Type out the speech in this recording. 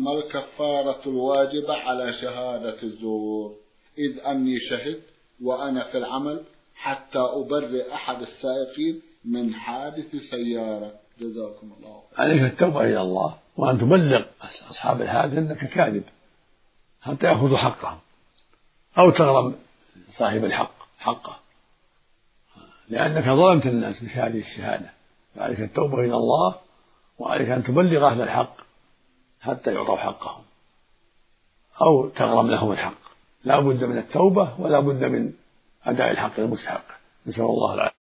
ما الكفارة الواجبة على شهادة الزور؟ إذ أني شهدت وأنا في العمل حتى أبرئ أحد السائقين من حادث سيارة. جزاكم الله خير. عليك التوبة إلى الله وأن تبلغ أصحاب الحادث أنك كاذب حتى يأخذوا حقهم، أو تغرم صاحب الحق حقه، لأنك ظلمت الناس بهذه الشهادة. فعليك التوبة إلى الله، وعليك أن تبلغ أهل الحق حتى يعطوا حقهم، أو تغرم لهم الحق. لا بد من التوبة ولا بد من أداء الحق المستحق. نسأل الله العافية.